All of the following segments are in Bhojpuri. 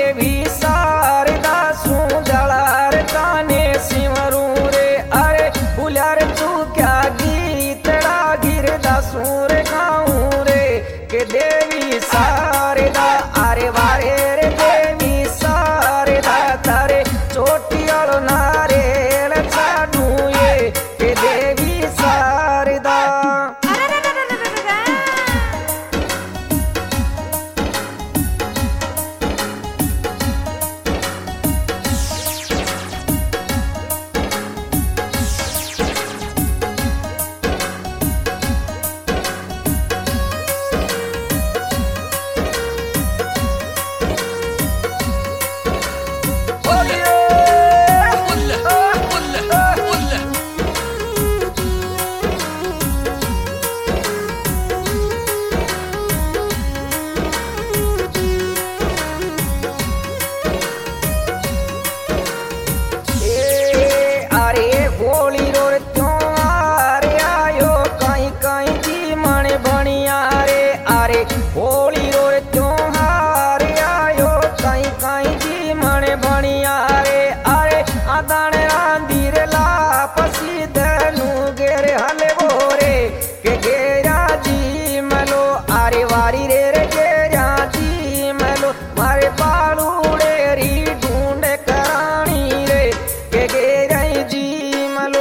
देवी शारदा सुंदर ताने सिमरू रे अरे फुल्यार तू क्या गीतड़ा गिरदा सूर गाऊं रे के देवी शारदा अरे वारे रे देवी शारदा तारे चोटियालो नारेल चाडू ये के देवी शारदा होली रो त्योहार आयो कहीं कहीं जी मन बनिया रे अरे आदान रांदीर ला पसी दनु गेरे हले बोरे के गेरा जी मलो अरे वारी रे रे गेरा जी मलो मारे बालूड़े री ढूंढ करानी रे के गेरा जी मलो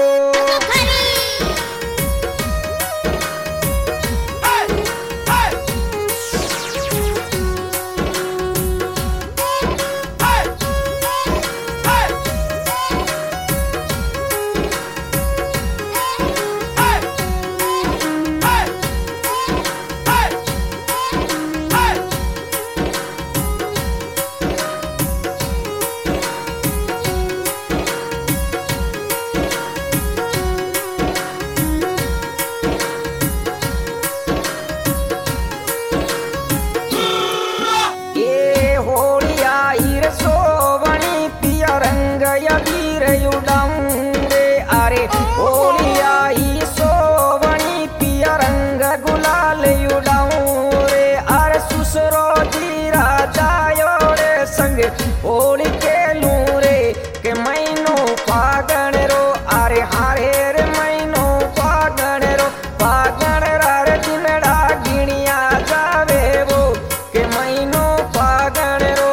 वीर युडाऊं रे अरे होली आई सोवणी पिया रंग गुलाल युडाऊं रे अरे सुसरो जी राजा योड़े संग होली के लूं रे के महीनो फागण रो अरे हारे रे महीनो फागण रो फागण रे दिनड़ा गिणिया जावे वो के महीनो फागण रो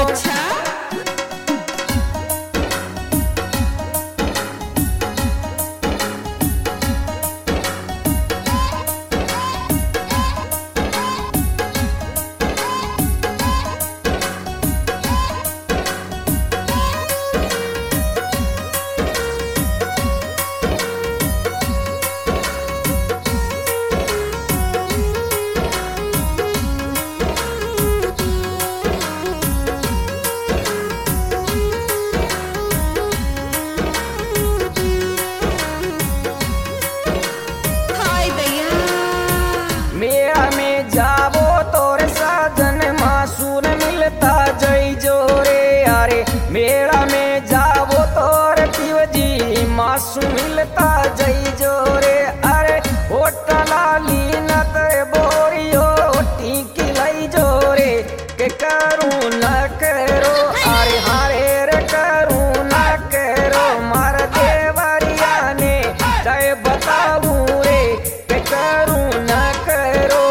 जावो तोरे साजन मासून मिलता जय जोरे अरे मेला में जावो तोरे पिवजी मासू मिलता जय जोरे अरे होटला लीना तेरे बोरियो टीकी लाई जोरे के करूं न करो अरे हारे रे करूं न करो मार देवरिया ने जय बताऊं रे के करूं न करो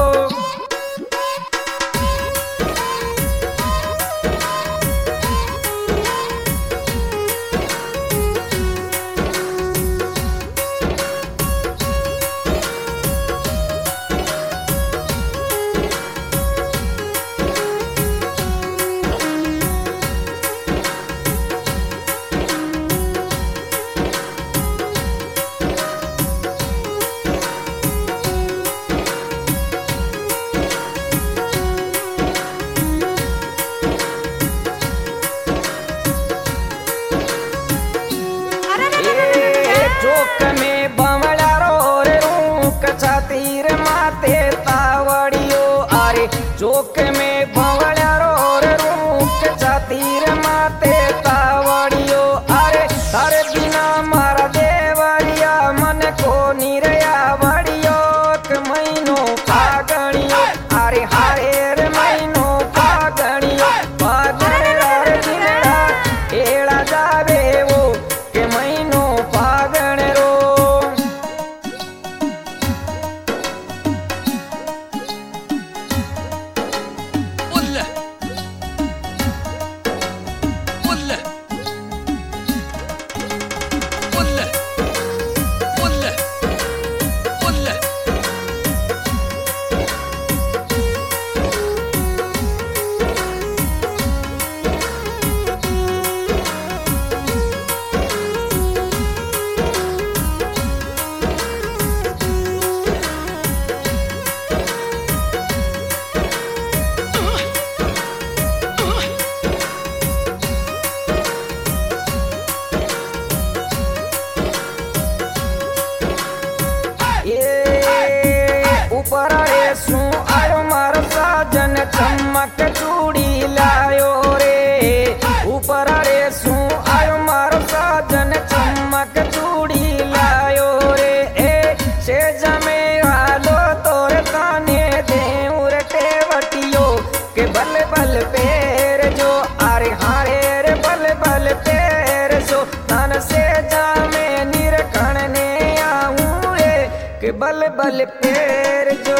चौक में बमला रो रे रूक छातीर माते तावड़ियो अरे चौक में बमला रो रे रूक छातीर माते तावड़ियो अरे तारे बिना मारा देवरिया मन को निरया वड़ियो के महीनो फागणियो अरे हारे रे महीनो फागणियो फागण चमक चूड़ी लायो रे ऊपर रे सू आयो मारो साजन चमक चूड़ी लायो रे से जमे आलो तोरे ताने दे उरटे वटियो के बल बल पैर जो अरे हारे रे बल बल पैर जो तन से जामे निरखण ने आऊं रे के बल बल पैर जो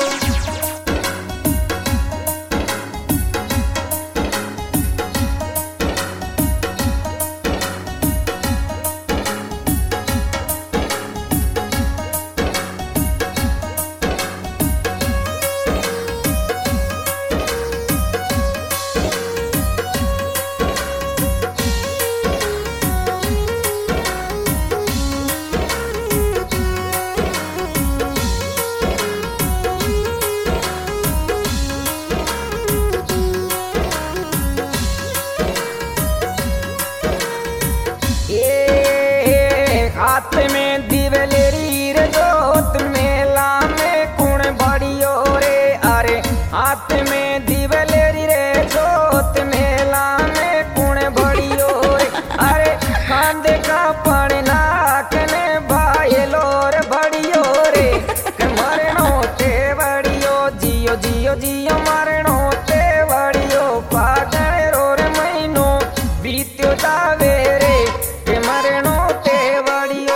हाथ में दिवलेरी रे जोत मेला में कुण बड़ियो रे अरे हाथ में दिवलेरी रे जोत मेला में कुण बड़ियो रे अरे खांदे का पड़ना कने भाईलो रे बड़ियो रे के मरनो ते बड़ियो जियो जियो जियो मरनो ते बड़ियो पागल रो रे महीनो बीत्यो जावे रे के मरनो ते बड़ियो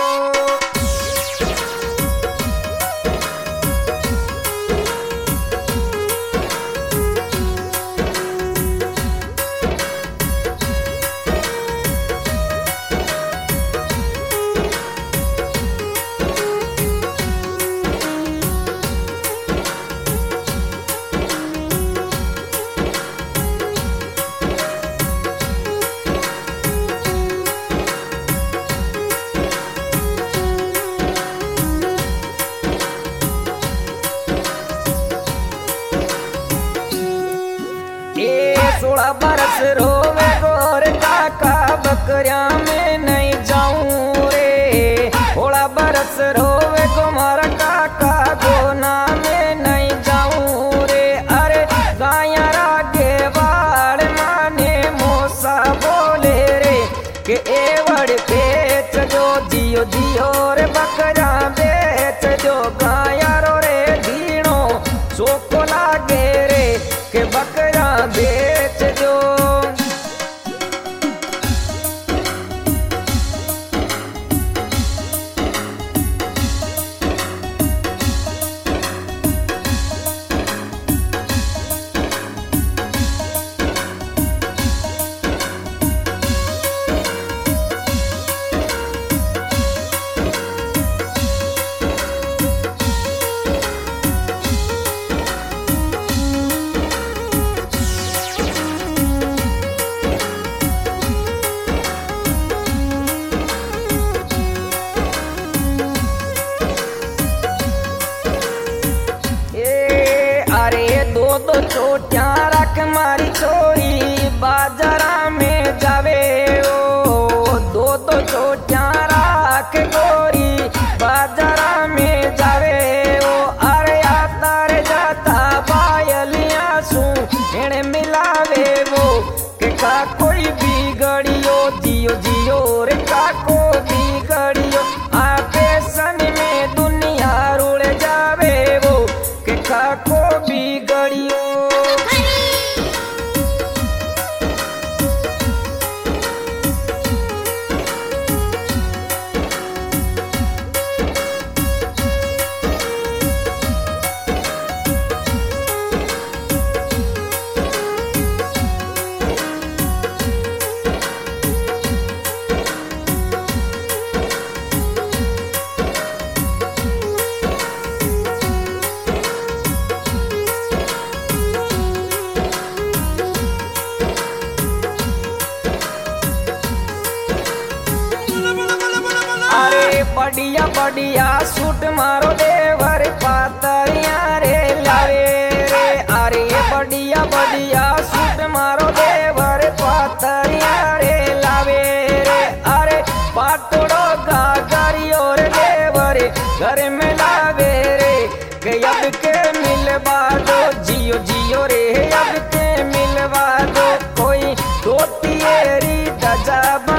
ए 16 बरस रोवे गोर काका बकरिया में नहीं जाऊं रे 16 बरस रोवे गोमारा काका गोना में नहीं जाऊं रे अरे गाया रागे बाड़ माने मोसा बोले रे के एवड़ बेच जो जियो जियो रे बकरा बेच जो गाया रो रे धीणो सोको लागे रे के बकरा बेच जो दो चोटियां रख मारी छोरी बाजारा में जावे ओ दो चोटियां रख गोरी बाजारा में जावे ओ अरे आता रे जाता पायलियां सू इन्हें मिलावे वो के का कोई बिगड़ियो जियो जियो रे का को बिगड़ियो आपे सन में दुनिया रुड़ जावे वो के का को बिगड़ियो बढ़िया बढ़िया सूट मारो देवर पातरिया रे लावे रे अरे बढ़िया बढ़िया सूट मारो देवर पातरिया रे लावे रे अरे पातोड़ो गागरियो रे देवर घर में लावे रे के अब के मिलवा दो जियो जियो रे अब के पियरी ध्वजा